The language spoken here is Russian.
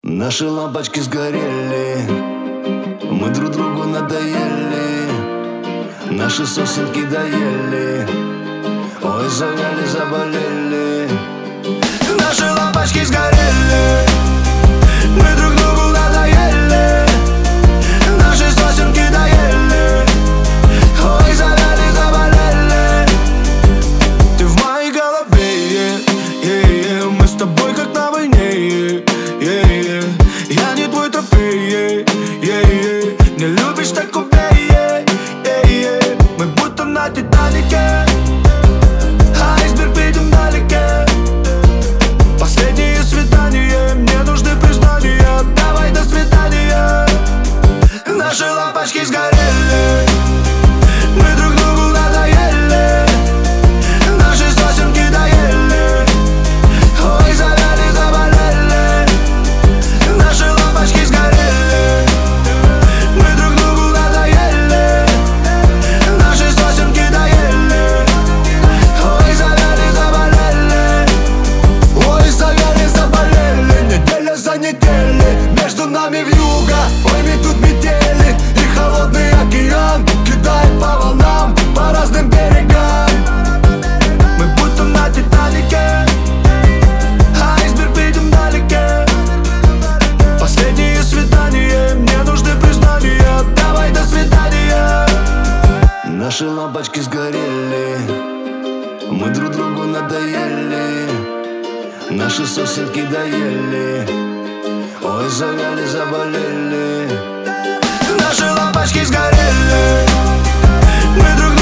Наши лампочки сгорели, мы друг другу надоели, наши сосенки доели, ой, завяли, заболели. Наши лампочки сгорели, мы друг другу надоели, наши сосенки доели, ой, завяли, заболели. Ты в моей голове, мы с тобой как на войне. Я не твой трофей, не любишь, так убей. Мы будто на Титанике, айсберг видим вдалеке. Последнее свидание, мне нужны признания. Давай, до свидания. Наши лампочки сгорели, мы друг другу надоели, наши сосенки доели, ой, завяли, заболели. Наши лампочки сгорели, мы друг другу надоели, наши сосенки доели, ой, завяли, заболели. Ой, завяли, заболели. Неделя за неделей между нами вьюга, ой, мы тут метели. И холодный океан кидает по волнам, по разным берегам. Мы будто на Титанике, айсберг видим вдалеке. Последнее свидание, мне нужны признания. Давай, до свидания. Наши лампочки сгорели, мы друг другу надоели, наши сосенки доели, ой, завяли, заболели. Наши лампочки сгорели, мы друг